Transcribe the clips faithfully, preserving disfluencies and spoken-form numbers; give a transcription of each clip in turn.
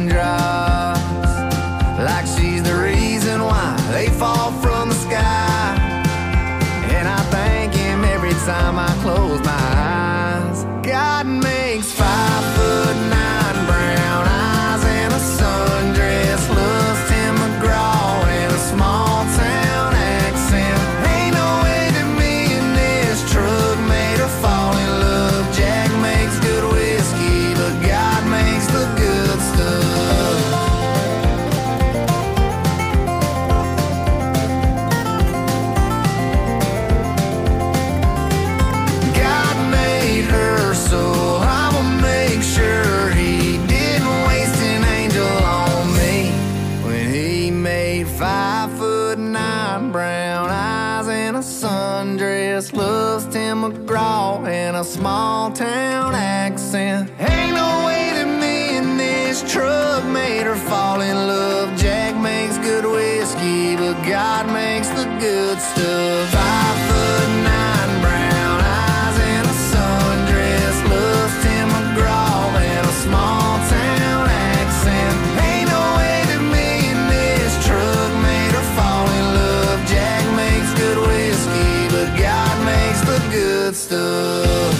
raindrops, like she's the reason why they fall from the sky. And I thank him every time I close my eyes. God makes five foot nine brown eyes and a sundress, loves Tim McGraw and a small town accent. Ain't no way that me and this truck made her fall in love. Jack makes good whiskey, but God makes the good stuff. God made her, so I'ma make sure he didn't waste an angel on me when he made five foot nine brown eyes and a sundress, loves Tim McGraw and a small town accent. Ain't no way that me and this truck made her fall in love. Jack makes good whiskey, but God makes the good stuff. Five foot nine brown eyes and a sundress, loves Tim McGraw and a small town accent. Ain't no way that me and this truck made her fall in love. Jack makes good whiskey, but God makes the good stuff.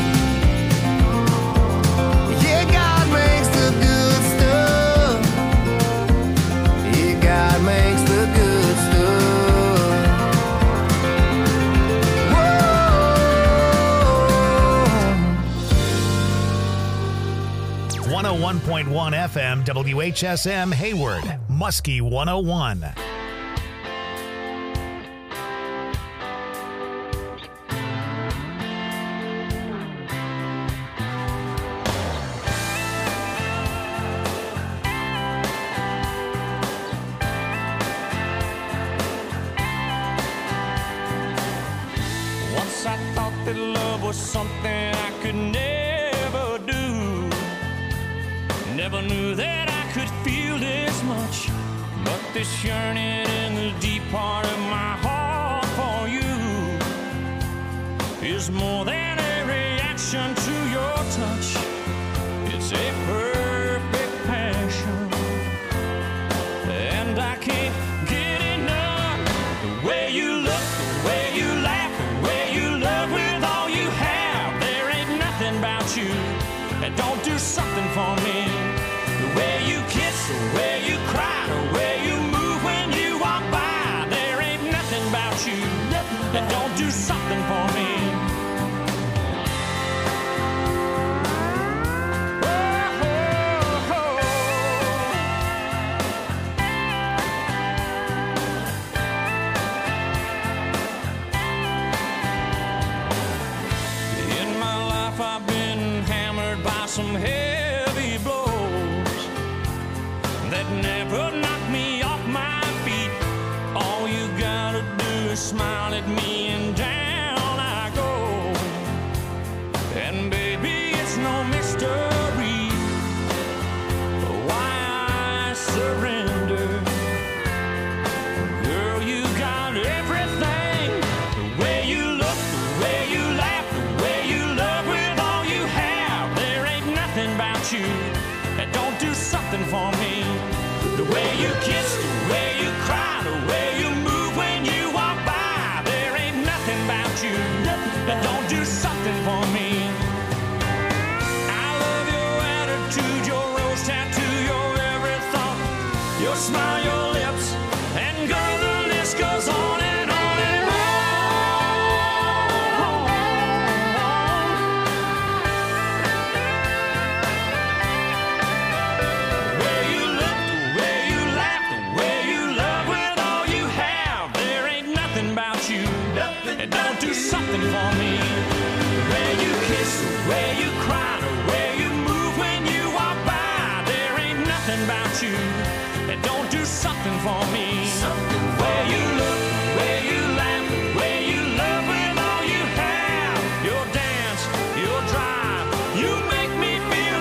Yeah, God makes the good stuff. Yeah, God makes the good stuff. Whoa. one oh one point one F M, W H S M Hayward, Muskie one oh one. Once I thought that love was something I could never do. Never knew that I could feel this much. But this yearning in the deep part of my heart for you is more than a reaction to your touch. It's a perfect passion, and I can't get enough. The way you look, the way you laugh, the way you love with all you have. There ain't nothing about you that don't do something for me. The way you kiss, the way you cry, the way you move when you walk by. There ain't nothing about you that don't do something for me. I've been hammered by some heavy blows that never knocked me off my feet. All you gotta do is smile at me and down I go. And baby, it's no mystery why I surrender. Girl, you got everything. The way you look, the way you laugh, the way you love with all you have. There ain't nothing about you that don't do something for me. The way you kiss, the way you cry, the way you move when you walk by. There ain't nothing about you that don't do something for me. I love your attitude, your rose tattoo, your every thought, your smile, your lips, and girl, the list goes on and on and on. The way you look, the way you laugh, the way you love with all you have. There ain't nothing about you that don't do something for me. The way you kiss, the way you cry, the way you move when you walk by. There ain't nothing about you that don't do something for me. The way you look, the way you laugh, the way you love with all you have. Your dance, your drive, you make me feel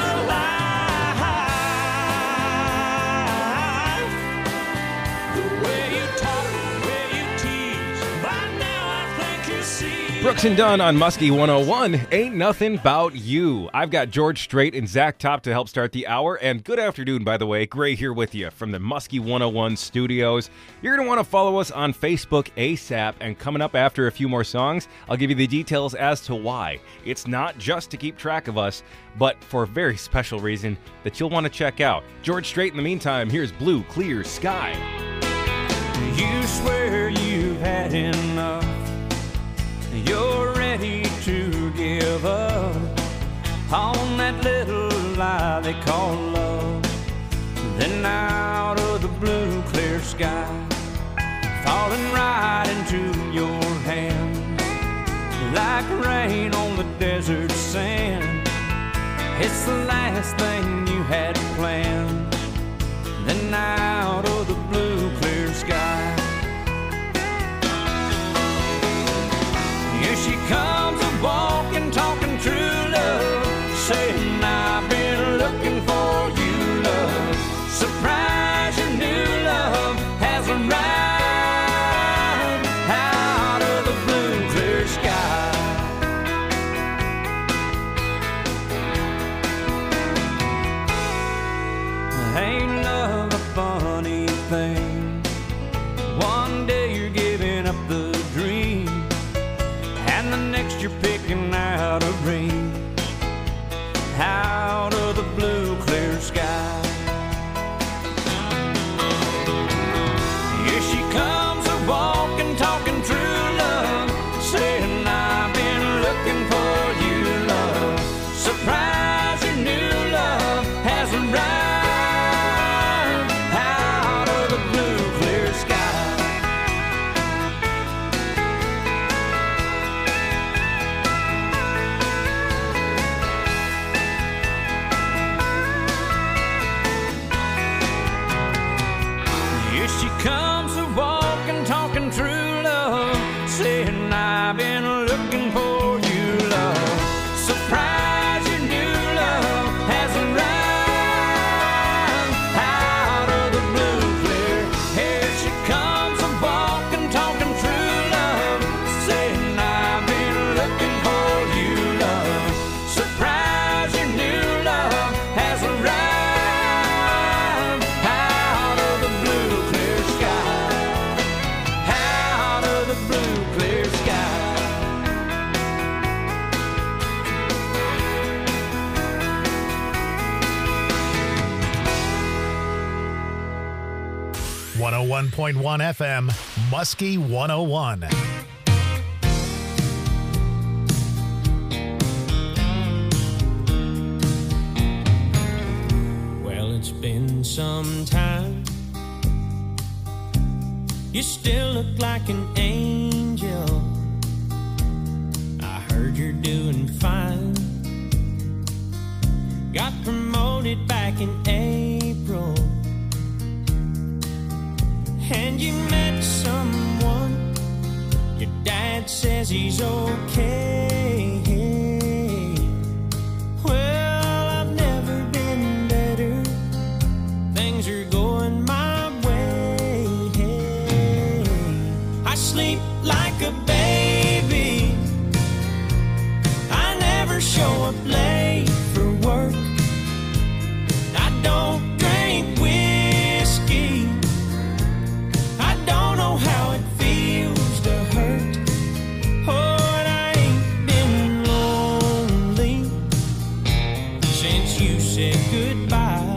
alive. The way you talk, the way you tease, by now I think you see Brooks and Dunn on Muskie one oh one, Ain't Nothing About You. I've got George Strait and Zach Top to help start the hour. And good afternoon, by the way. Gray here with you from the Muskie one oh one studios. You're going to want to follow us on Facebook ASAP. And coming up after a few more songs, I'll give you the details as to why. It's not just to keep track of us, but for a very special reason that you'll want to check out. George Strait, in the meantime, here's Blue Clear Sky. You swear you've had enough. You're ready to give up on that little lie they call love. Then out of the blue clear sky, falling right into your hands, like rain on the desert sand. It's the last thing you had planned. Then out of the blue clear sky, here she comes a-walking, talking true love, saying I've been looking for you, love. Surprise, your new love has arrived out of the blue clear sky. Ain't love a funny thing? One day you're giving up the dream, and the next you're picking out a ring out of the blue clear sky. Here she comes a-walking, talking true love, saying I've been looking for you, love. Surprise, your new love has arrived out of the blue clear sky. Here she comes a-walking, talking true love, saying I've been looking for you, love. Surprise, your new love has arrived out of the blue clear. Here she comes a-walking, talking true love, saying I've been looking for you, love. Surprise, your new love has arrived out of the blue clear sky, out of the blue clear sky. one oh one point one F M, Muskie one oh one. Well, it's been some time. You still look like an angel. I heard you're doing fine. Got promoted back in April, and you met someone. Your dad says he's okay. Well, I've never been better. Things are going my way. I sleep like a baby. I never show up late for work. I don't drink whiskey. I don't know how it feels to hurt. Oh, and I ain't been lonely since you said goodbye.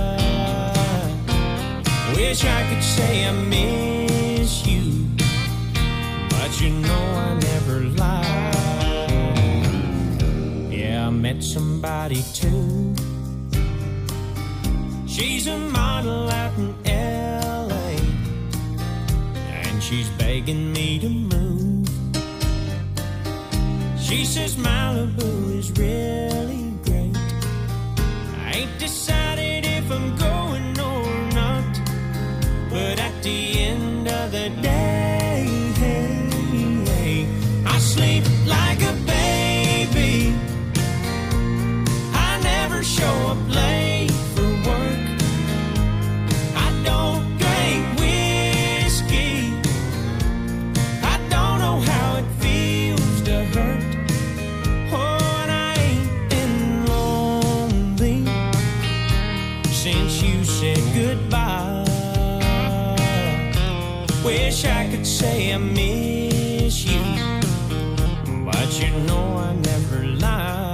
Wish I could say I miss you, but you know I never lie. Yeah, I met somebody too. She's a model out in L A, and she's begging me to move. She says Malibu is really great. I ain't decided if I'm going or not, but at the end of the day, I sleep like a baby. I never show up late for work. I don't drink whiskey. I don't know how it feels to could say I miss you, but you know I never lie.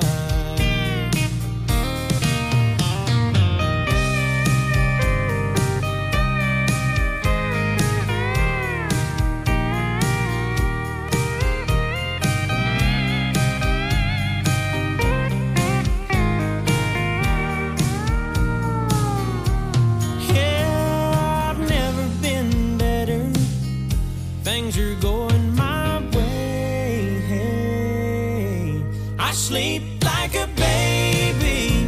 Sleep like a baby.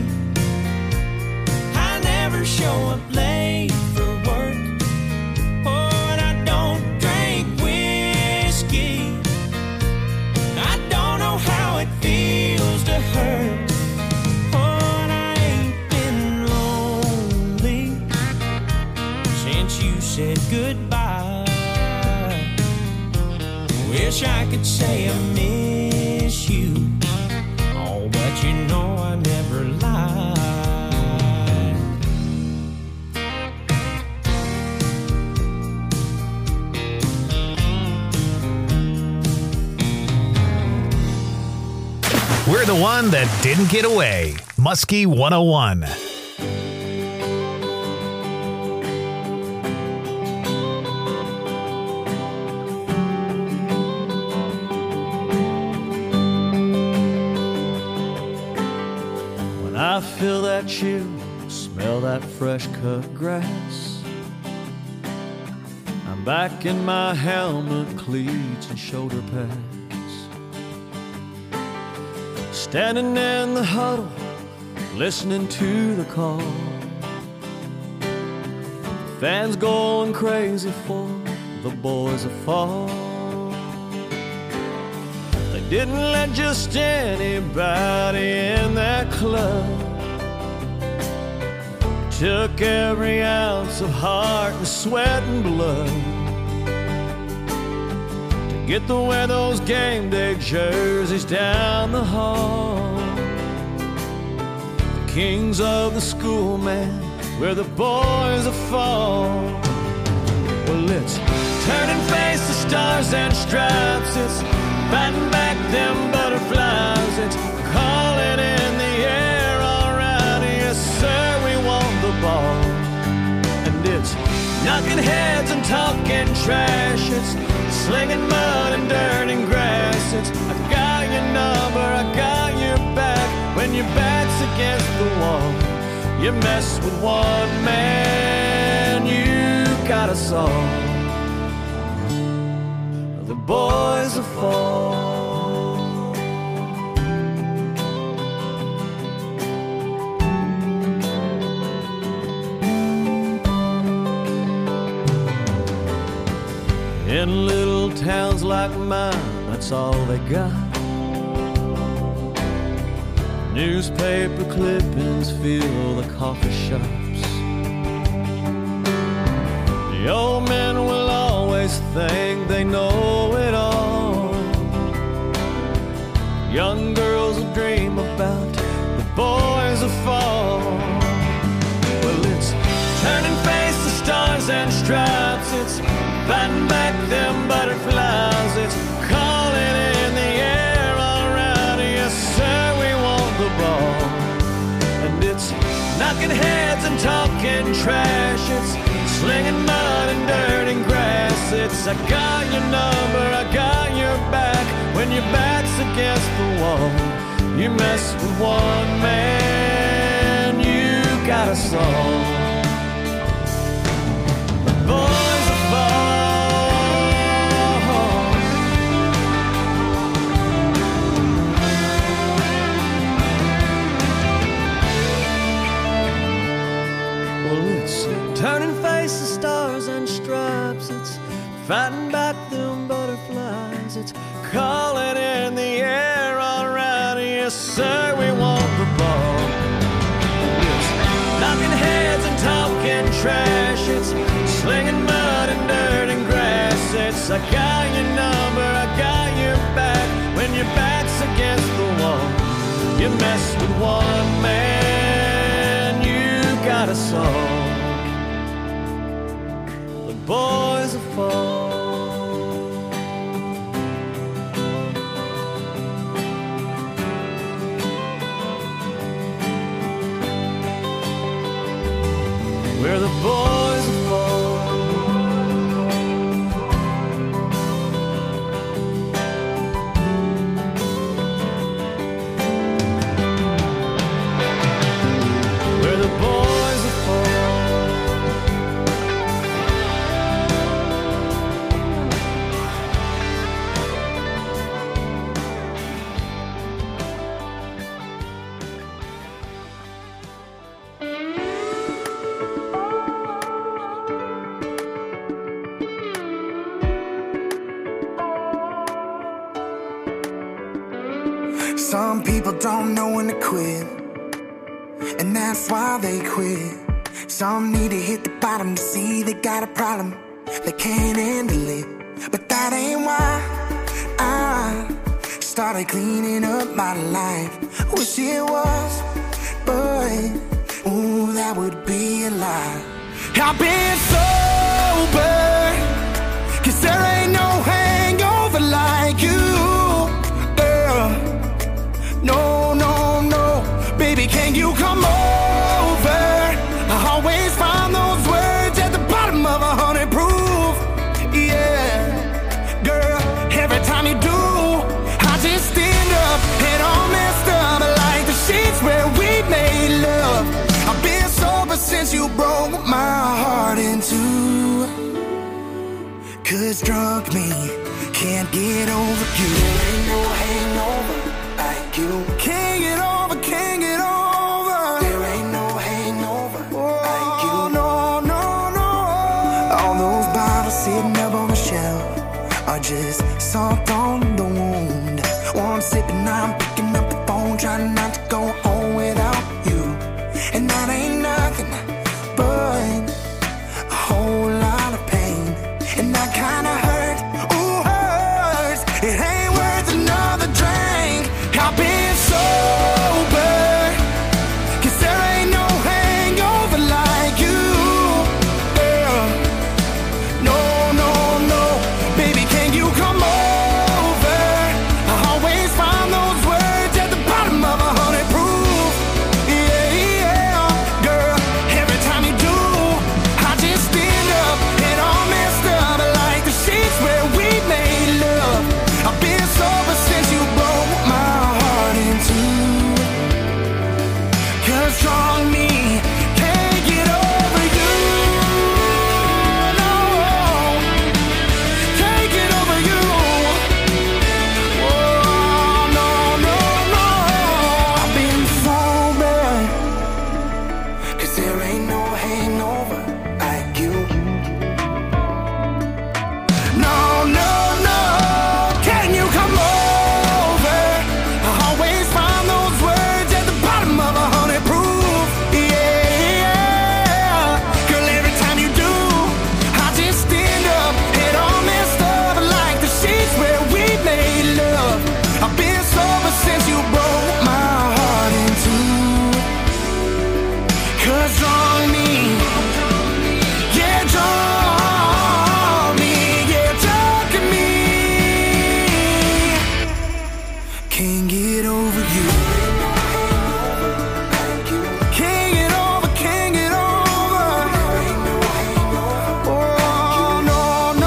I never show up late for work. Oh, and I don't drink whiskey. I don't know how it feels to hurt. Oh, and I ain't been lonely since you said goodbye. Wish I could say I miss you, but you know I never lied. We're the one that didn't get away. Muskie one oh one. I feel that chill, smell that fresh cut grass. I'm back in my helmet, cleats and shoulder pads. Standing in the huddle, listening to the call. Fans going crazy for the boys that fall. They didn't let just anybody in that club. Took every ounce of heart and sweat and blood to get to wear those game day jerseys down the hall. The kings of the school, man, where the boys are fall. Well, it's turning face to stars and stripes. It's fighting back them butterflies. It's calling in the air, all right, yes sir, we want the ball. And it's knocking heads and talking trash. It's slinging mud and dirt and grass. It's I got your number, I got your back. When your back's against the wall, you mess with one man, you got us all. The boys are fall. In little towns like mine, that's all they got. Newspaper clippings fill the coffee shops. The old men will always think they know it all. Young girls will dream about the boys of fall. Well, it's turning face to stars and stripes. It's fighting back them butterflies. It's calling in the air, all right, yes sir, we want the ball. And it's knocking heads and talking trash. It's slinging mud and dirt and grass. It's I got your number, I got your back. When your back's against the wall, you mess with one man, you got us all. The boys are fall. Turning faces, stars and stripes. It's fighting back them butterflies. It's calling in the air, all right, yes sir, we want the ball. It's knocking heads and talking trash. It's slinging mud and dirt and grass. It's I got your number, I got your back. When your back's against the wall, you mess with one man, you got us all. Boys are fall. where the boys are fall. Where the boys are fall. Some people don't know when to quit, and that's why they quit. Some need to hit the bottom to see they got a problem, they can't handle it. But that ain't why I started cleaning up my life. Wish it was, but ooh, that would be a lie. I've been sober, cause there ain't no hangover like you, girl. No, no, no, baby, can you come over? I always find those words at the bottom of a hundred proof. Yeah, girl, every time you do, I just stand up and all messed up like the sheets where we made love. I've been sober since you broke my heart in two. Cause drunk me can't get over you. There ain't no hangover like you. Can't get over, can't get over. There ain't no hangover like you. No, no, no. All those bottles sitting up on the shelf are just salt on the wound. One sip and I'm picking up the phone, trying not to go home without you. And that ain't nothing but a whole lot of pain. And that kinda hurt, ooh, hurts. It ain't worth another drink. I've been sober, cause there ain't no hangover like you, girl. No, no, no, baby, can you come over? I always find those words at the bottom of a hundred proof. Yeah, yeah, girl, every time you do, I just stand up and all messed up like the sheets where we made love. I've been sober since you broke my heart in two. Cause strong me can't get over you. No, can't get over you. Oh, no, no, no. I've been sober, cause there ain't no hangover like you. No, no, no, can you come over? I always find those words at the bottom of a hundred proof. Yeah, girl, every time you do, I just stand up and all messed up like the sheets where we made love. I've been sober since you broke my heart in two. Cause drunk me, yeah, drunk me, yeah, drunk me. Can't get over you. Can't get over, can't get over. Oh, no,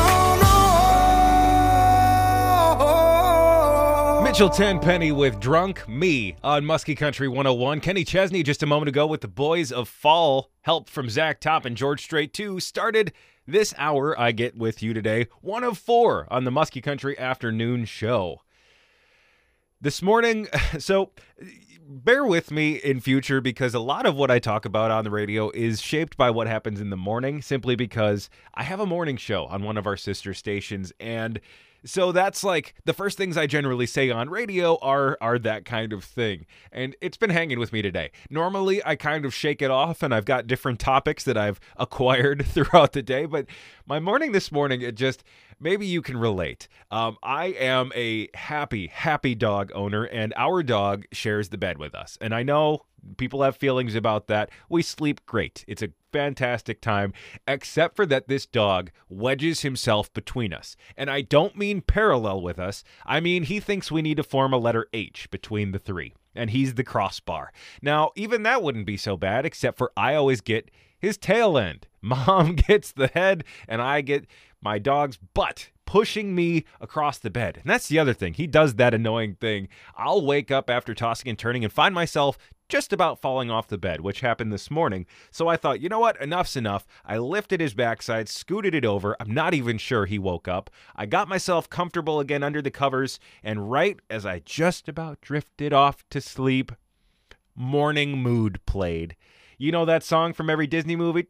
no, no. Mitchell Tenpenny with Drunk Me on Muskie Country one oh one. Kenny Chesney just a moment ago with the Boys of Fall. Help from Zach Top and George Strait too. Started this hour I get with you today. One of four on the Muskie Country afternoon show. This morning, so bear with me in future because a lot of what I talk about on the radio is shaped by what happens in the morning, simply because I have a morning show on one of our sister stations, and so that's like the first things I generally say on radio are are that kind of thing. And it's been hanging with me today. Normally, I kind of shake it off and I've got different topics that I've acquired throughout the day. But my morning this morning, it just, maybe you can relate. Um, I am a happy, happy dog owner, and our dog shares the bed with us. And I know people have feelings about that. We sleep great. It's a fantastic time, except for that this dog wedges himself between us. And I don't mean parallel with us. I mean he thinks we need to form a letter H between the three, and he's the crossbar. Now, even that wouldn't be so bad, except for I always get his tail end. Mom gets the head, and I get my dog's butt pushing me across the bed. And that's the other thing. He does that annoying thing. I'll wake up after tossing and turning and find myself just about falling off the bed, which happened this morning. So I thought, you know what? Enough's enough. I lifted his backside, scooted it over. I'm not even sure he woke up. I got myself comfortable again under the covers, and right as I just about drifted off to sleep, Morning Mood played. You know that song from every Disney movie?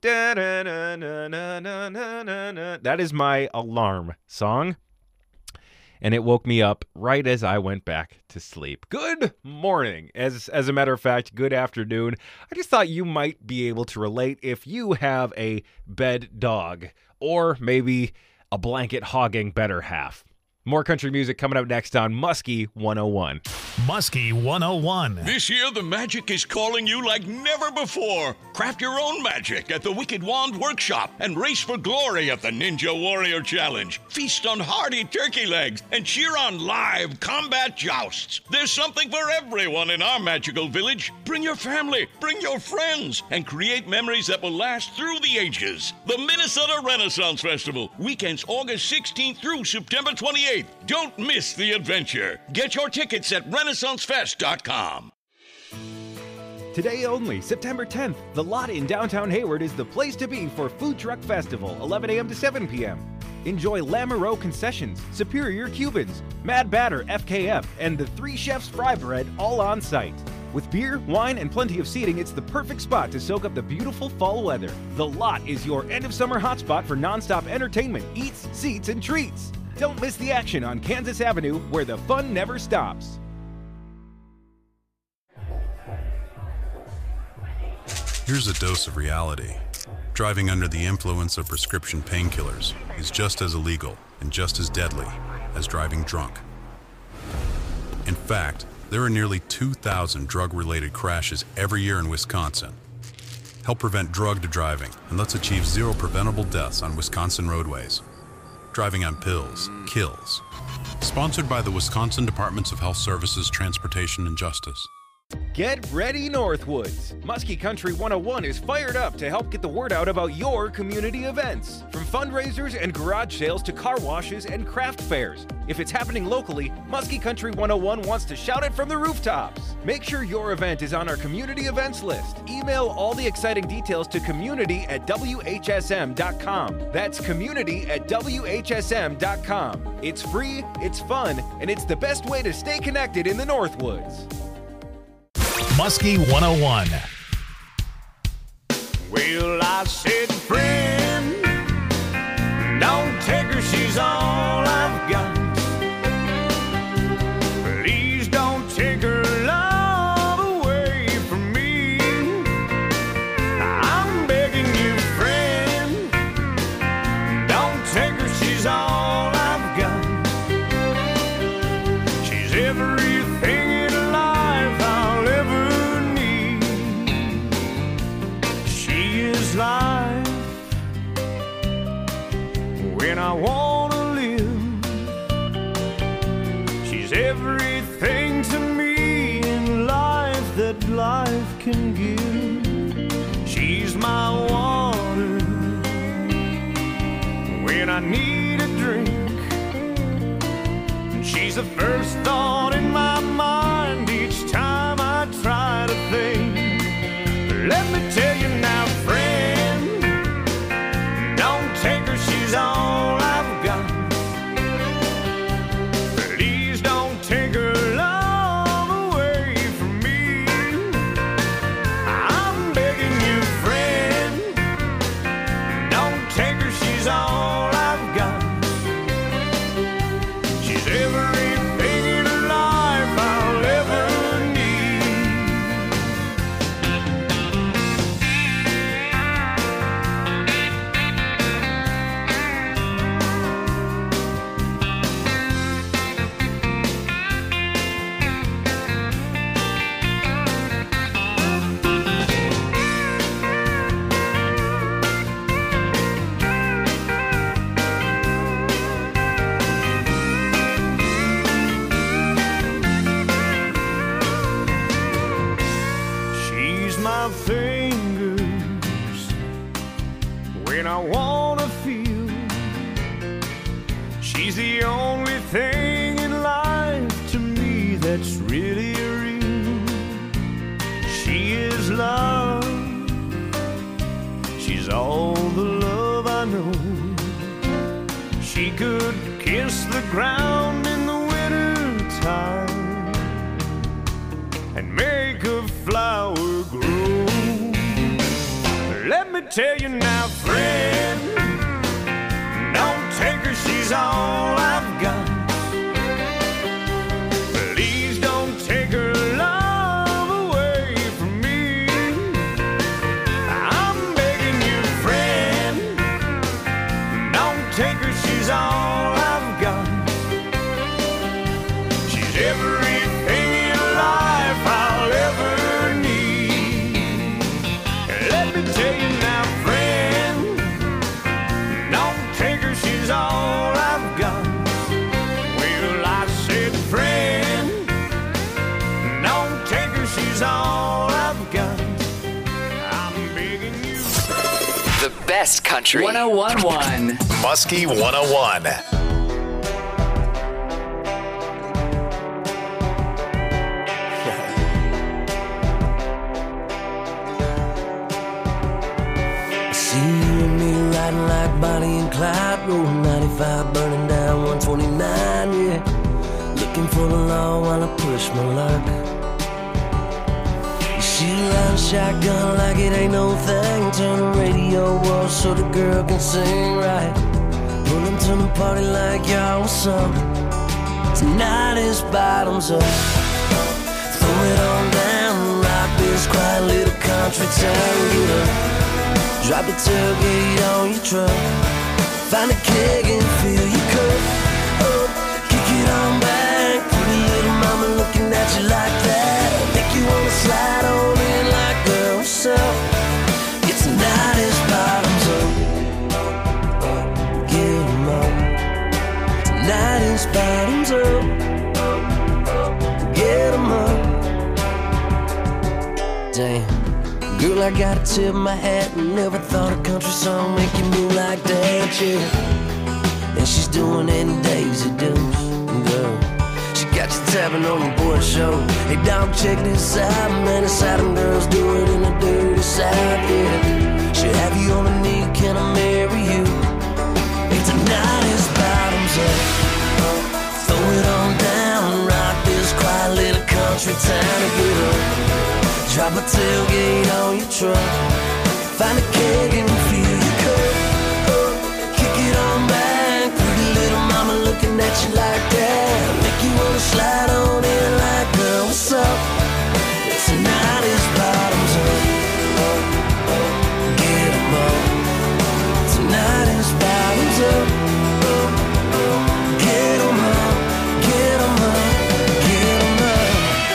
That is my alarm song. And it woke me up right as I went back to sleep. Good morning. As as a matter of fact, good afternoon. I just thought you might be able to relate if you have a bed dog or maybe a blanket hogging better half. More country music coming up next on Muskie one oh one. Muskie one oh one. This year, the magic is calling you like never before. Craft your own magic at the Wicked Wand Workshop and race for glory at the Ninja Warrior Challenge. Feast on hearty turkey legs and cheer on live combat jousts. There's something for everyone in our magical village. Bring your family, bring your friends, and create memories that will last through the ages. The Minnesota Renaissance Festival, weekends August sixteenth through September twenty-eighth. Don't miss the adventure. Get your tickets at renaissance fest dot com. Today only, September tenth, The Lot in downtown Hayward is the place to be for Food Truck Festival, eleven a.m. to seven p.m. Enjoy Lamoureux Concessions, Superior Cubans, Mad Batter F K F, and the Three Chefs Fry Bread all on site. With beer, wine, and plenty of seating, it's the perfect spot to soak up the beautiful fall weather. The Lot is your end-of-summer hotspot for nonstop entertainment, eats, seats, and treats. Don't miss the action on Kansas Avenue, where the fun never stops. Here's a dose of reality. Driving under the influence of prescription painkillers is just as illegal and just as deadly as driving drunk. In fact, there are nearly two thousand drug-related crashes every year in Wisconsin. Help prevent drugged driving, and let's achieve zero preventable deaths on Wisconsin roadways. Driving on pills kills. Sponsored by the Wisconsin Departments of Health Services, Transportation, and Justice. Get ready, Northwoods! Muskie Country one oh one is fired up to help get the word out about your community events. From fundraisers and garage sales to car washes and craft fairs. If it's happening locally, Muskie Country one oh one wants to shout it from the rooftops. Make sure your event is on our community events list. Email all the exciting details to community at W H S M dot com. That's community at W H S M dot com. It's free, it's fun, and it's the best way to stay connected in the Northwoods. Muskie one oh one. Well, I said, friend, don't take her, she's all I've got. Please don't take her love away from me. I'm begging you, friend, don't take her, she's all I've got. She's everything in life I'll ever need. She is life when I wanna live. She's everything to me in life that life can give. She's my water when I need a drink. And she's the first thought in my mind each time I try to think. Let me tell you now, friend, don't take her, she's all I've got. Please don't take her love away from me. I'm begging you, friend, don't take her, she's all I've got. She's everything in when I wanna feel. She's the only thing in life to me that's really real. She is love. She's all the love I know. She could kiss the ground in the winter time and make a flower grow. Let me tell you now, friend, don't take her, she's all I've got. Please don't take her love away from me. I'm begging you, friend, don't take her, she's all I've got. She's everything in life I'll ever need. Let me tell you now, friend, don't take her, she's all I've got. Well, I said, friend, don't take her, she's all I've got. I'm begging you. The best country. one oh one point one. Muskie one oh one. See you and me riding like Bonnie and Clyde, rolling ninety-five, burning down one twenty-nine, yeah. Looking for the law while I push my luck. You shoot around shotgun like it ain't no thing. Turn the radio off so the girl can sing right. Pulling to the party like y'all was up. Tonight is bottoms up. Throw it on down, rock this quiet little country town. Get up. Drop the tailgate on your truck. Find a keg and fill your cup up. Kick it on back. Pretty little mama looking at you like that. Make you wanna slide on in like girl, what's up? It's tonight is bottoms up. Get 'em up. Tonight is bottoms up. Get 'em up. Damn. Girl, I gotta tip my hat and never thought a country song make you move like that, yeah. And she's doing it in Daisy Dukes, girl. She got you tapping on the board show. Hey, dog, check this out, man. The Southern girls do it in the dirty South, yeah. She'll have you on the knee, can I marry you? Hey, tonight is bottoms up. Throw it on down, rock this quiet little country town to get up. Drop a tailgate on your truck. Find a keg and fill your cup up. Kick it on back. Pretty little mama looking at you like that. Make you wanna slide on in like, girl, what's up? Tonight is bottoms up. Get 'em up. Tonight is bottoms up. Get 'em up. Get 'em up. Get 'em up.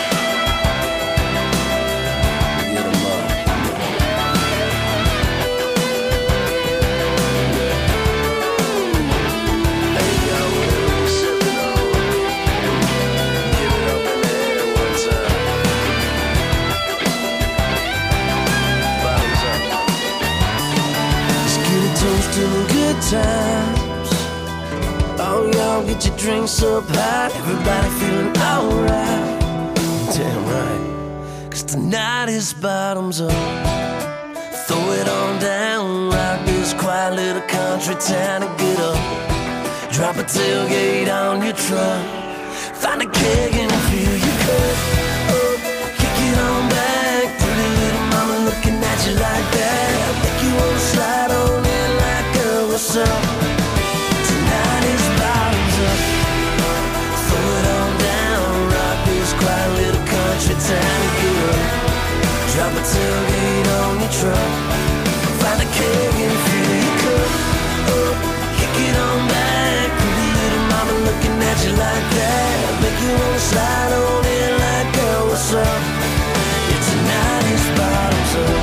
To good times. Oh, y'all get your drinks up high. Everybody feeling alright. Damn right. Cause tonight is bottoms up. Throw it on down. Rock this quiet little country town to get up. Drop a tailgate on your truck. Find a keg and fill your cup up. Kick it on back. Pretty little mama looking at you like that. Make you wanna slide on in like, girl, what's up? Tonight is bottoms up. Throw it on down. Rock this quiet little country town to get up. Drop a tailgate on your truck. Find a keg and fill your cup up. Kick it on back. Pretty little mama looking at you like that. Make you wanna slide on in like, girl, what's up? Yeah, tonight is bottoms up.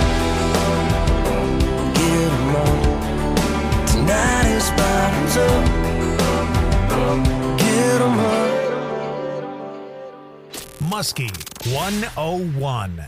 Get 'em up. Tonight is bottoms up. Get 'em up. Muskie one oh one.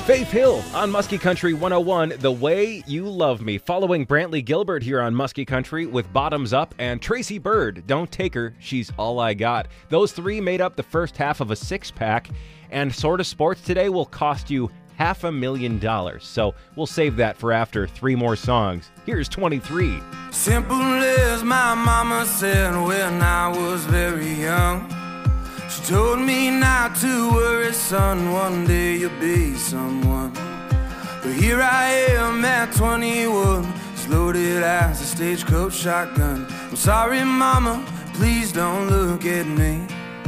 Faith Hill on Muskie Country one oh one, The Way You Love Me. Following Brantley Gilbert here on Muskie Country with Bottoms Up, and Tracy Bird, Don't Take Her, She's All I Got. Those three made up the first half of a six-pack, and Sort of Sports today will cost you half a million dollars. So we'll save that for after three more songs. Here's twenty-three. Simple as my mama said when I was very young. She told me not to worry, son, one day you'll be someone. But here I am at twenty-one, as loaded as a stagecoach shotgun. I'm sorry, mama, please don't look at me.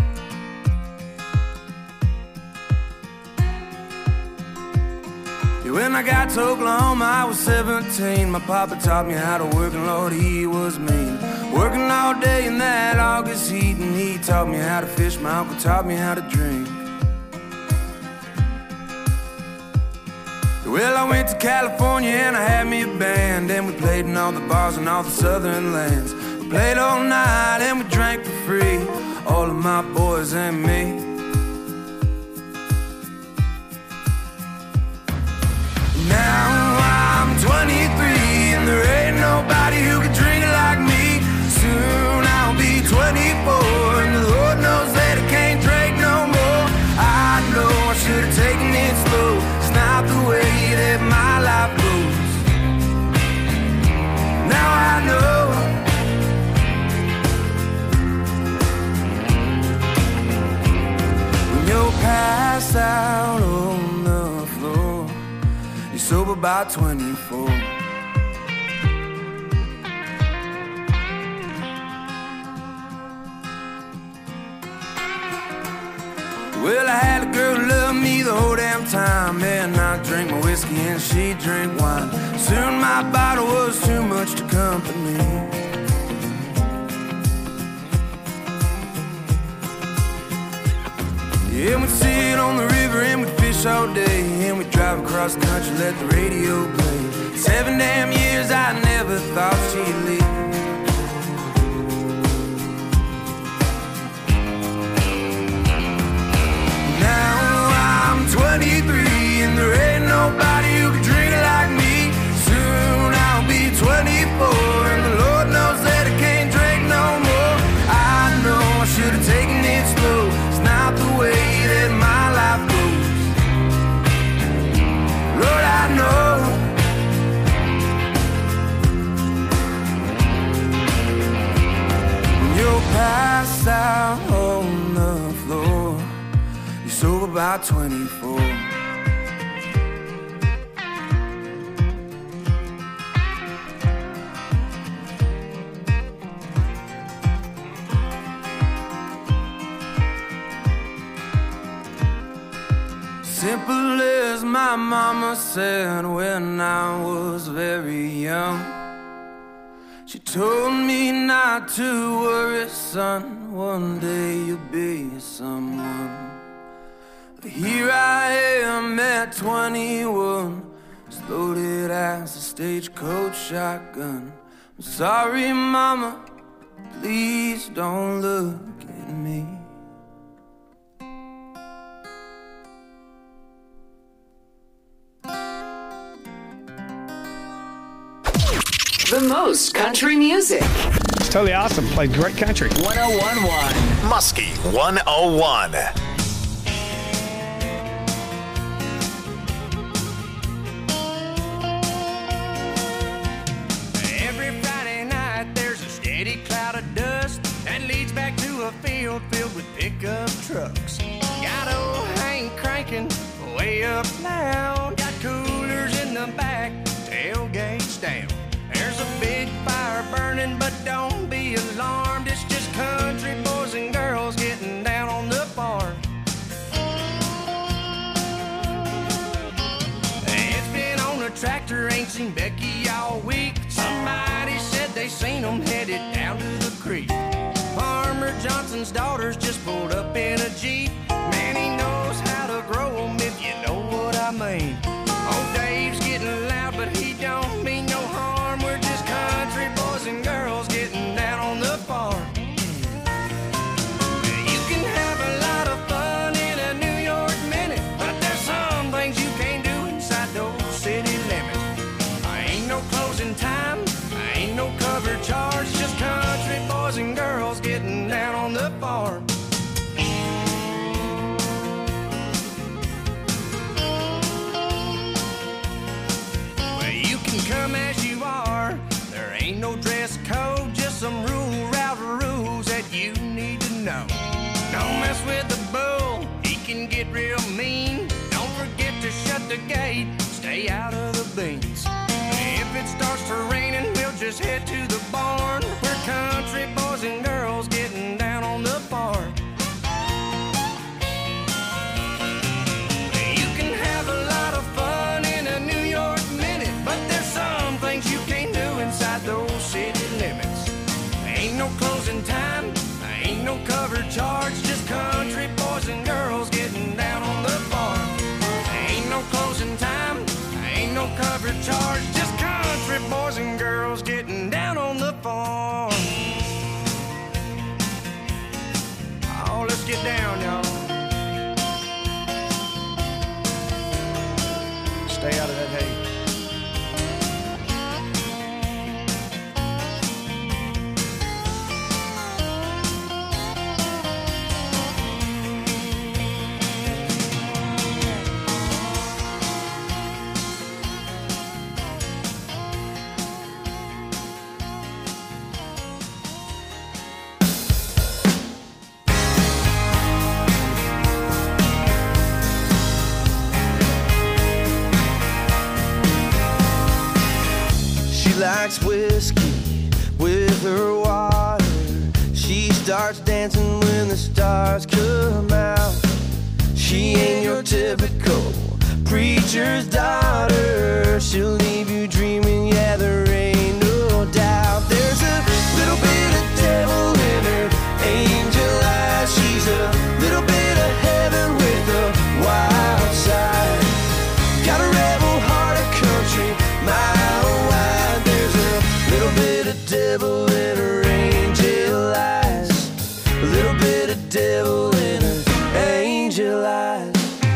When I got to Oklahoma, I was seventeen. My papa taught me how to work, and Lord, he was mean. Working all day in that August heat, and he taught me how to fish. My uncle taught me how to drink. Well, I went to California and I had me a band, and we played in all the bars in all the southern lands. We played all night and we drank for free, all of my boys and me. Now I'm twenty-three and there ain't nobody who can drink it like me. Soon I'll be twenty-four and the Lord knows that I can't drink no more. I know I should have taken it slow. It's not the way that my life goes. Now I know. When you're passed out on the floor, you're sober by twenty-four. Well, I had a girl who loved me the whole damn time, and I drank my whiskey and she drank wine. Soon my bottle was too much to company. Yeah, we'd sit on the river and we'd fish all day, and we'd drive across the country, let the radio play. Seven damn years I never thought she'd leave. twenty-three and there ain't nobody who can drink it like me. Soon I'll be twenty-four and the Lord knows that I can't drink no more. I know I should have taken it slow. It's not the way that my life goes. Lord, I know. When you're passed out on the floor, you're sober by twenty-four. Simple as my mama said when I was very young. She told me not to worry, son, one day you'll be someone. But here I am at twenty-one, as loaded as a stagecoach shotgun. I'm sorry, mama, please don't look at me. The most country music. It's totally awesome. Played great country. one oh one point one. Muskie one oh one. Every Friday night there's a steady cloud of dust that leads back to a field filled with pickup trucks. Got old Hank cranking way up loud. Got coolers in the back, tailgates down. There's a big fire burning, but don't be alarmed. It's just country boys and girls getting down on the farm. It's been on a tractor, ain't seen Becky all week. Somebody said they seen them headed down to the creek. Farmer Johnson's daughters just pulled up in a Jeep. Man, he knows how to grow them, if you know what I mean. Old Dave's getting loud, but he don't mean no harm. We're just country boys and girls getting down on the farm. You can have a lot of fun in a New York minute, but there's some things you can't do real mean. Don't forget to shut the gate, stay out of the beans. If it starts to raining, we'll just head to the barn. We're country boys and girls getting down on the farm. You can have a lot of fun in a New York minute, but there's some things you can't do inside those city limits. Ain't no closing time, ain't no cover charge, just country boys and girls getting down on the farm. Ain't no closing time, ain't no cover charge, just country boys and girls getting down on the farm. Oh, let's get down, y'all. Stay out of that hay. Likes whiskey with her water. She starts dancing when the stars come out. She ain't your typical preacher's daughter. She'll leave you dreaming, yeah, there ain't no doubt. There's a little bit of devil in her angel eyes. She's a little bit of heaven with a wild side. Got a rebel heart of country, mile wide. Little bit of devil in her angel eyes. A little bit of devil in her angel eyes.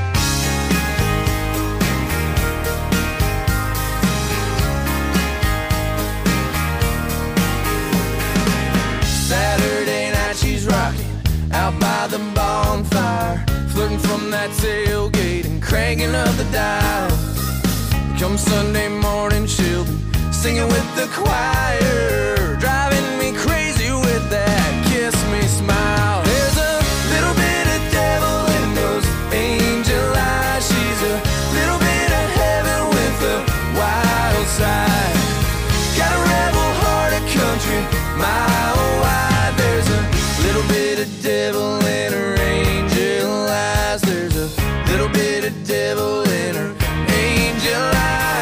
Saturday night she's rocking out by the bonfire, flirting from that tailgate and cranking up the dial. Come Sunday morning she'll be singing with the choir, driving me crazy with that kiss me smile. There's a little bit of devil in those angel eyes. She's a little bit of heaven with a wild side. Got a rebel heart of country, mile wide. There's a little bit of devil in her angel eyes. There's a little bit of devil in her angel eyes.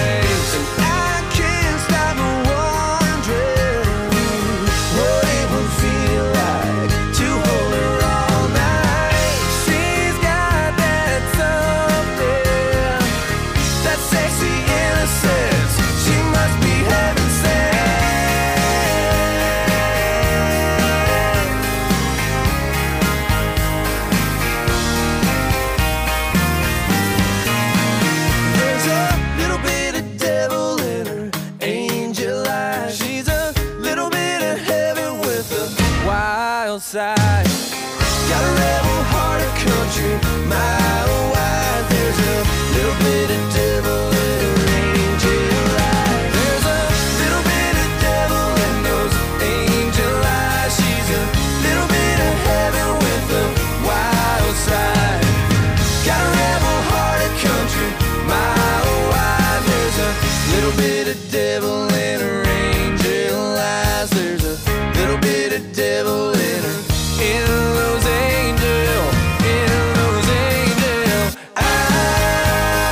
Side. Got a rebel heart of country, mile wide. There's a little bit of devil in her angel eyes. There's a little bit of devil in those angel eyes. She's a little bit of heaven with a wild side. Got a rebel heart of country, mile wide. There's a little bit of devil in her angel eyes. There's a little bit of devil in in those angel, in those angel eyes.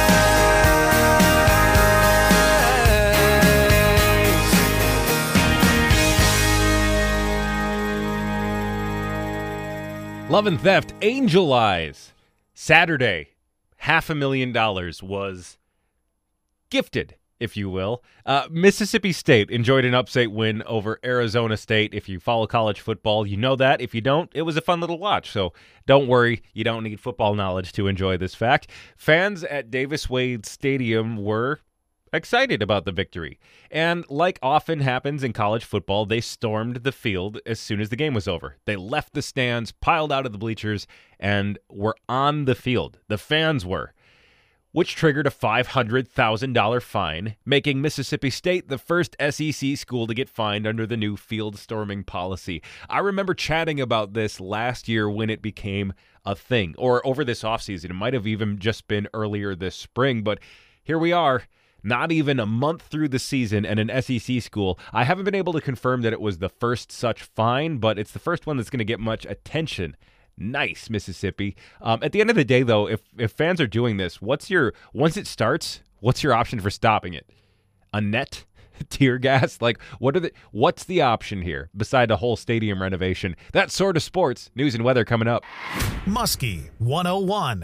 Love and Theft, Angel Eyes. Saturday, half a million dollars was gifted, if you will. Uh, Mississippi State enjoyed an upset win over Arizona State. If you follow college football, you know that. If you don't, it was a fun little watch. So don't worry, you don't need football knowledge to enjoy this fact. Fans at Davis Wade Stadium were excited about the victory. And like often happens in college football, they stormed the field as soon as the game was over. They left the stands, piled out of the bleachers, and were on the field. The fans were. which triggered a five hundred thousand dollars fine, making Mississippi State the first S E C school to get fined under the new field storming policy. I remember chatting about this last year when it became a thing, or over this offseason. It might have even just been earlier this spring, but here we are, not even a month through the season and an S E C school. I haven't been able to confirm that it was the first such fine, but it's the first one that's going to get much attention. Nice, Mississippi. Um, at the end of the day, though, if if fans are doing this, what's your once it starts, what's your option for stopping it? A net? Tear gas? Like, what are the what's the option here beside a whole stadium renovation? That's sort of sports. News and weather coming up. Muskie one oh one.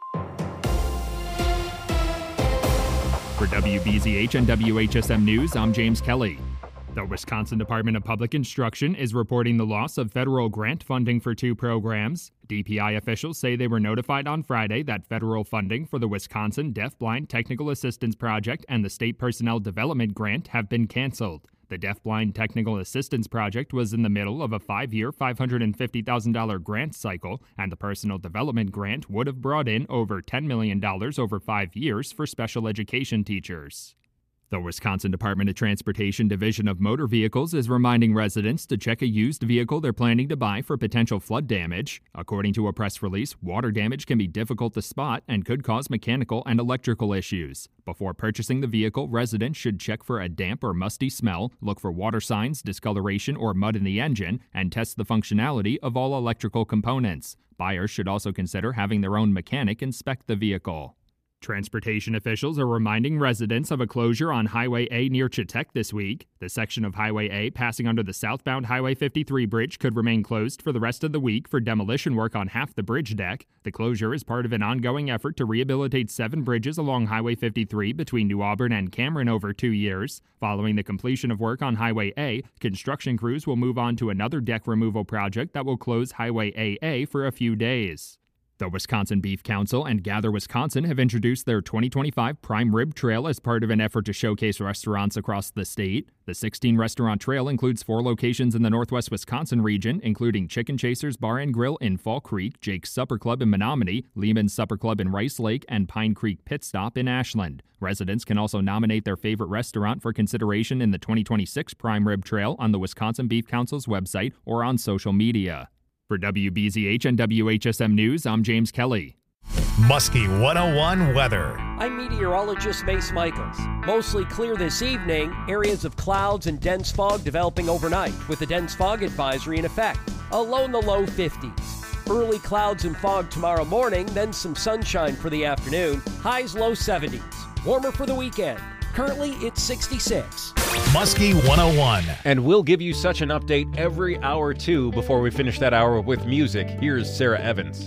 For W B Z H and W H S M News, I'm James Kelly. The Wisconsin Department of Public Instruction is reporting the loss of federal grant funding for two programs. D P I officials say they were notified on Friday that federal funding for the Wisconsin Deafblind Technical Assistance Project and the State Personnel Development Grant have been canceled. The Deafblind Technical Assistance Project was in the middle of a five-year, five hundred fifty thousand dollars grant cycle, and the Personal Development Grant would have brought in over ten million dollars over five years for special education teachers. The Wisconsin Department of Transportation Division of Motor Vehicles is reminding residents to check a used vehicle they're planning to buy for potential flood damage. According to a press release, water damage can be difficult to spot and could cause mechanical and electrical issues. Before purchasing the vehicle, residents should check for a damp or musty smell, look for water signs, discoloration, or mud in the engine, and test the functionality of all electrical components. Buyers should also consider having their own mechanic inspect the vehicle. Transportation officials are reminding residents of a closure on Highway A near Chetek this week. The section of Highway A passing under the southbound Highway fifty-three bridge could remain closed for the rest of the week for demolition work on half the bridge deck. The closure is part of an ongoing effort to rehabilitate seven bridges along Highway fifty-three between New Auburn and Cameron over two years. Following the completion of work on Highway A, construction crews will move on to another deck removal project that will close Highway A A for a few days. The Wisconsin Beef Council and Gather Wisconsin have introduced their twenty twenty-five Prime Rib Trail as part of an effort to showcase restaurants across the state. The sixteen-restaurant trail includes four locations in the northwest Wisconsin region, including Chicken Chasers Bar and Grill in Fall Creek, Jake's Supper Club in Menominee, Lehman's Supper Club in Rice Lake, and Pine Creek Pit Stop in Ashland. Residents can also nominate their favorite restaurant for consideration in the twenty twenty-six Prime Rib Trail on the Wisconsin Beef Council's website or on social media. For W B Z H and W H S M News, I'm James Kelly. Muskie one oh one weather. I'm meteorologist Mace Michaels. Mostly clear this evening, areas of clouds and dense fog developing overnight with a dense fog advisory in effect. A low in the low fifties. Early clouds and fog tomorrow morning, then some sunshine for the afternoon. Highs low seventies. Warmer for the weekend. Currently, it's sixty-six. Muskie one oh one. And we'll give you such an update every hour, too, before we finish that hour with music. Here's Sarah Evans.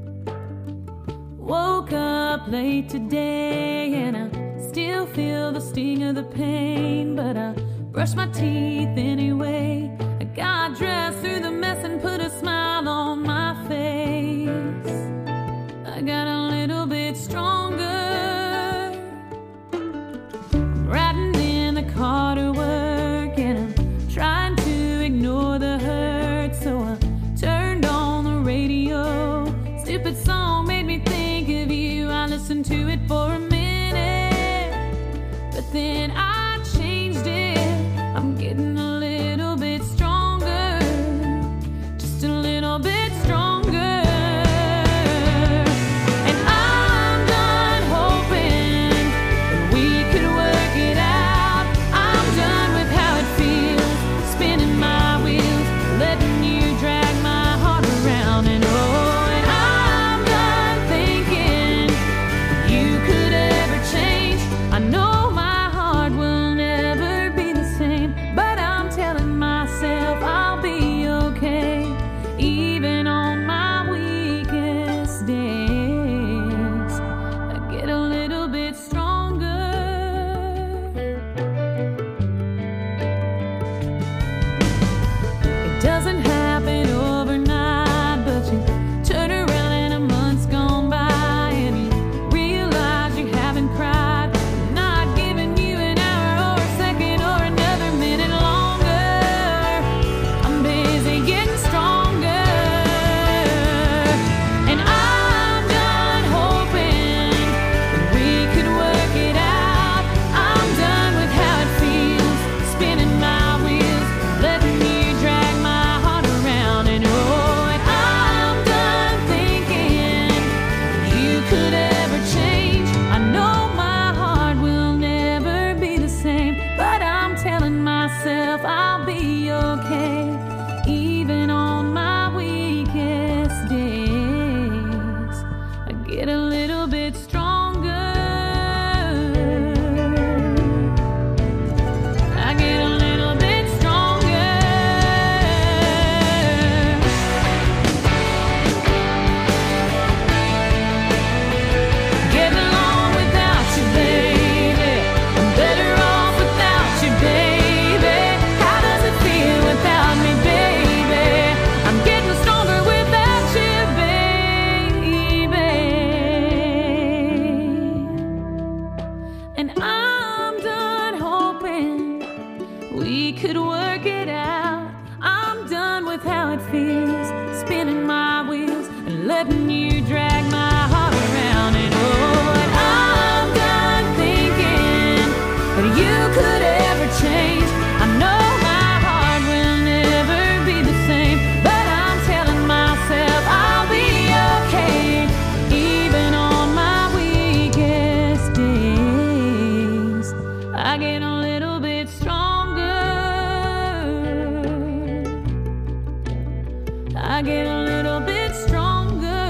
Woke up late today and I still feel the sting of the pain, but I brushed my teeth anyway. I got dressed through the mess and put a smile on my face. I got a little bit stronger. Riding in the car to work and I'm trying to ignore the hurt, so I turned on the radio. Stupid song made me think of you. I listened to it for a minute, but then I changed it. I'm getting a little bit stronger, just a little bit stronger. You could bit stronger. I get a little bit stronger. Getting along without you, baby. I'm better off without you, baby. How does it feel without me, baby? I'm getting stronger without you, baby. And I'm done hoping we could work it out. I'm done with how it feels, spinning my wheels and letting you drag my heart around. And oh, but I'm done thinking that you could ever change. I know my heart will never be the same, but I'm telling myself I'll be okay, even on my weakest days. I get a little bit stronger. I get a little bit stronger.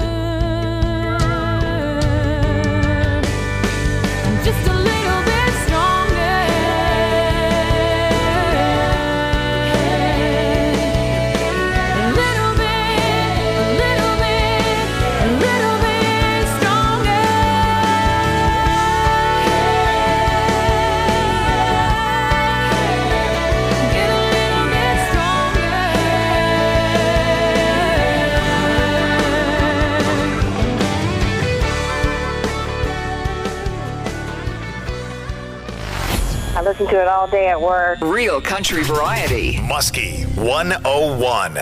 Just a little bit stronger. A little bit, a little bit, a little bit stronger. Get a little bit stronger. I listen to it all day at work. Real country variety. Muskie one oh one.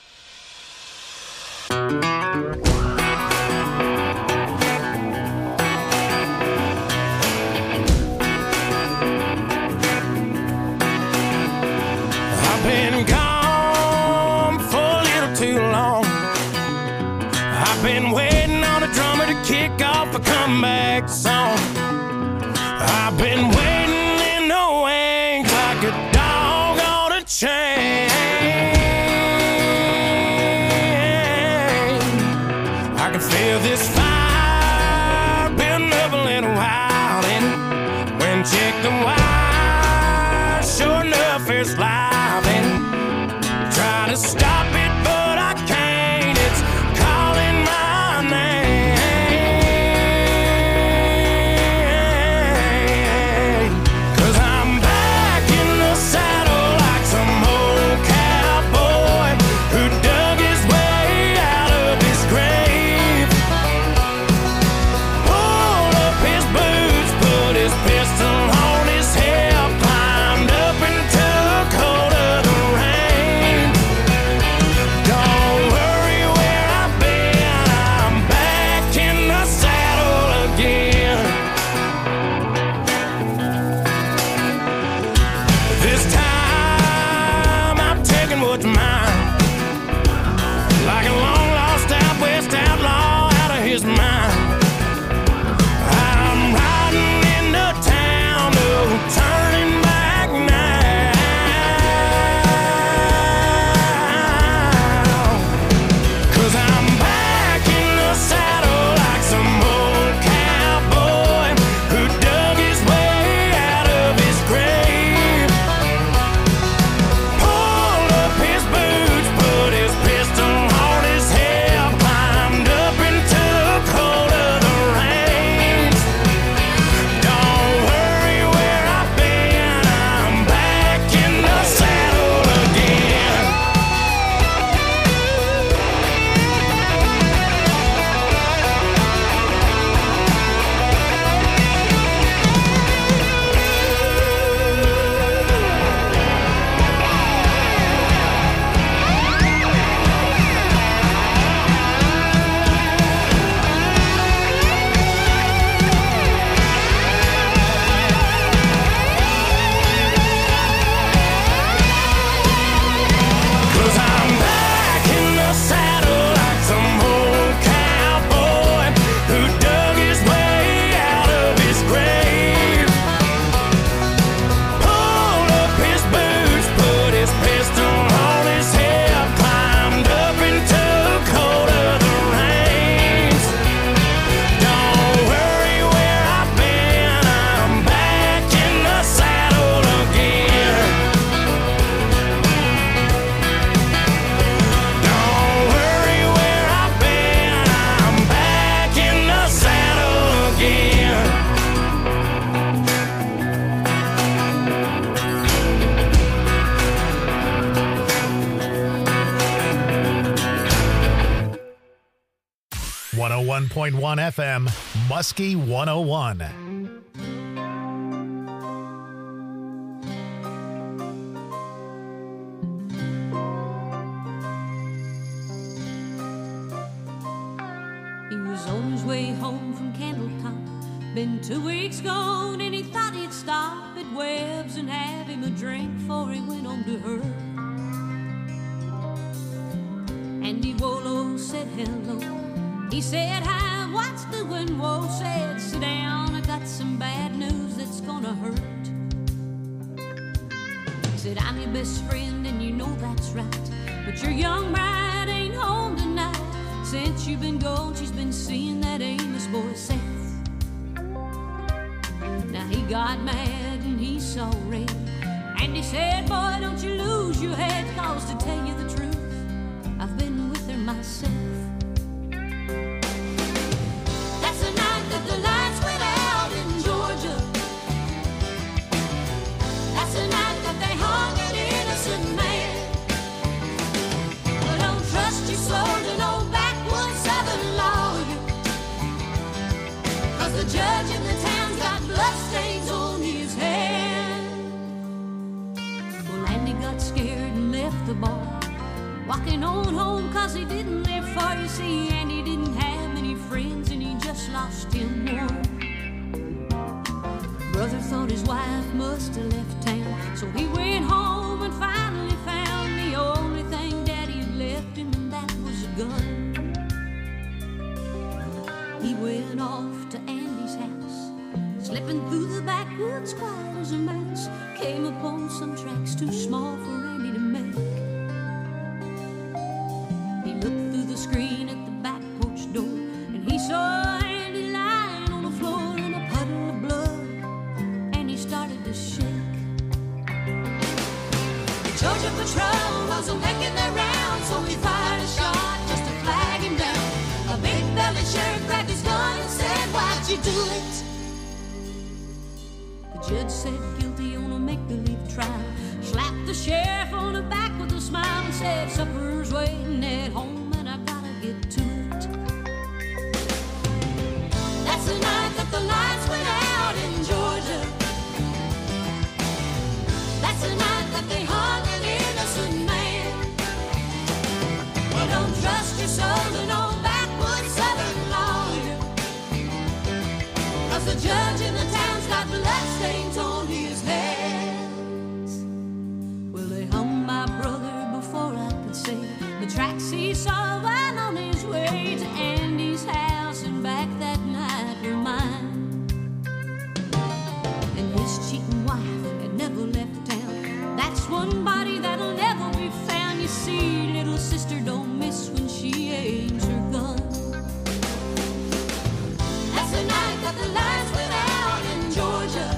I've been gone for a little too long. I've been waiting on a drummer to kick off a comeback song. I've been waiting in the wings like a dog on a chain. I can feel this fire building up a little while, and when check the wire, sure enough, it's live, and try to stop it, but I can't. It's calling my name. 'Cause I'm back in the saddle like some old cowboy who dug his way out of his grave. Pulled up his boots, put his pistol on his hip, climbed up and took hold point one F M, Muskie one oh one. He was on his way home from Candletop. Been two weeks gone and he thought he'd stop at Webb's and have him a drink before he went on to her. Andy Wolo said hello. He said hi, what's doing? Whoa said sit down, I got some bad news that's gonna hurt. He said I'm your best friend and you know that's right, but your young bride ain't home tonight. Since you've been gone, she's been seeing that Amos boy Seth. Now he got mad and he saw red, and he said, boy, don't you lose your head, cause to tell you the truth, I've been with her myself. That's the night that the lights went out in Georgia. That's the night that they hung an innocent man. Well, don't trust your soul to no backwoods southern lawyer, cause the judge in the town's got bloodstains on his hand. Well, Andy got scared and left the bar, walking on home cause he didn't live far. You see, Andy didn't have many friends and he just lost him one. Brother thought his wife must have left town, so he went home and finally found the only thing Daddy had left him, and that was a gun. He went off to Andy's house, slipping through the backwoods quiet as a mouse, came upon some tracks too small for Andy to make. Looked through the screen at the back porch door, and he saw Andy lying on the floor in a puddle of blood, and he started to shake. The Georgia Patrol wasn't making their rounds, so he fired a shot just to flag him down. A big-bellied sheriff grabbed his gun and said, why'd you do it? The judge said guilty on a make-believe trial, slapped the sheriff on the back with a smile and said, supper's waiting at home and I gotta get to it. That's the night that the lights went out in Georgia. That's the night that they hung an innocent man. Well, don't trust your soul to no backwoods southern lawyer, cause the judge in the town's got bloodstains on his hands. Well, they hung my brother before I could say the tracks he saw while on his way to Andy's house and back that night were mine. And his cheating wife had never left town. That's one body that'll never be found. You see, little sister don't miss when she aims her gun. That's the night that the lights went out in Georgia.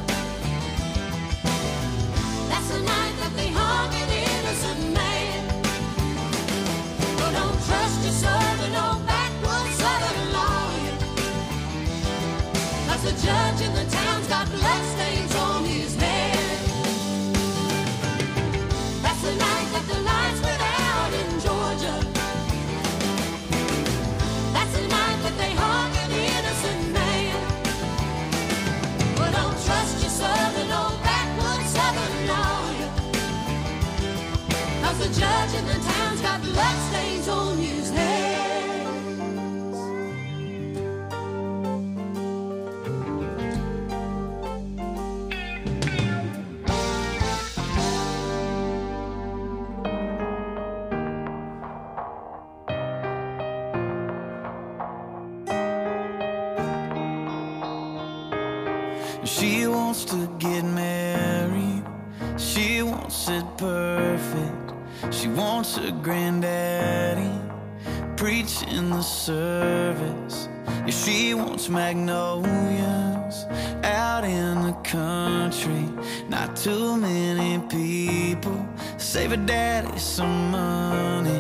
That's the night that they hung an innocent man. Well, don't trust your soul to no backwoods southern lawyer, cause the judge in the town's got bloodstains on his head. That's the night that the lights went out in Georgia. That's the night that they hung an innocent man. Well, don't trust your soul to no backwoods southern lawyer, cause the judge in the town's got bloodstains on his hands. She wants to get married, she wants it perfect. She wants her granddaddy preaching the service. Yeah, she wants magnolias out in the country. Not too many people save her daddy some money.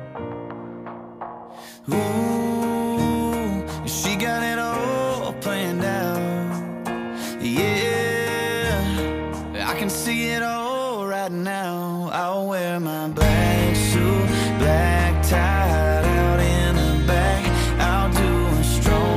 Ooh, she got it all planned out. Yeah, I can see it all right now. I'll wear my black suit, black tie out in the back. I'll do a stroll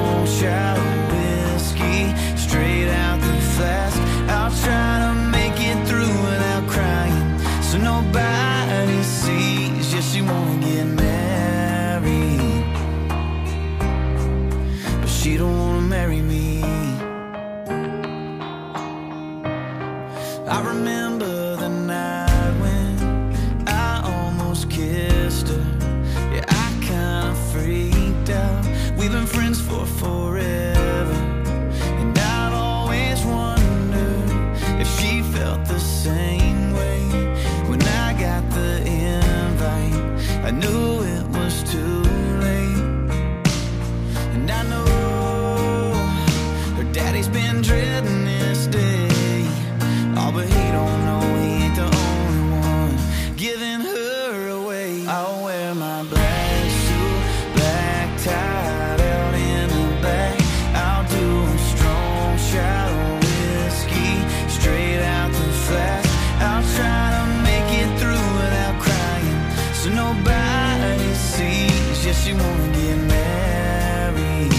he's been dreading this day. Oh, but he don't know he ain't the only one giving her away. I'll wear my black suit, black tie out in the back. I'll do a strong shot of whiskey straight out the flask. I'll try to make it through without crying, so nobody sees. Yes, she wanna get married,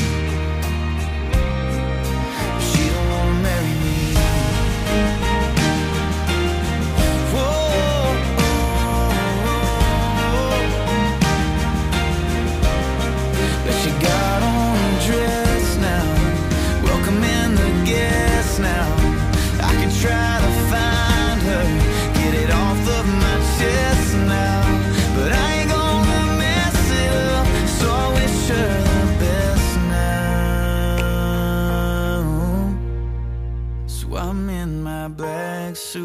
but she don't wanna marry me. Whoa, but she got on a dress now, welcoming the guests now. I could try to find her, get it off of my chest now, but I ain't gonna mess it up, so I wish her the best now. So I'm in my black suit.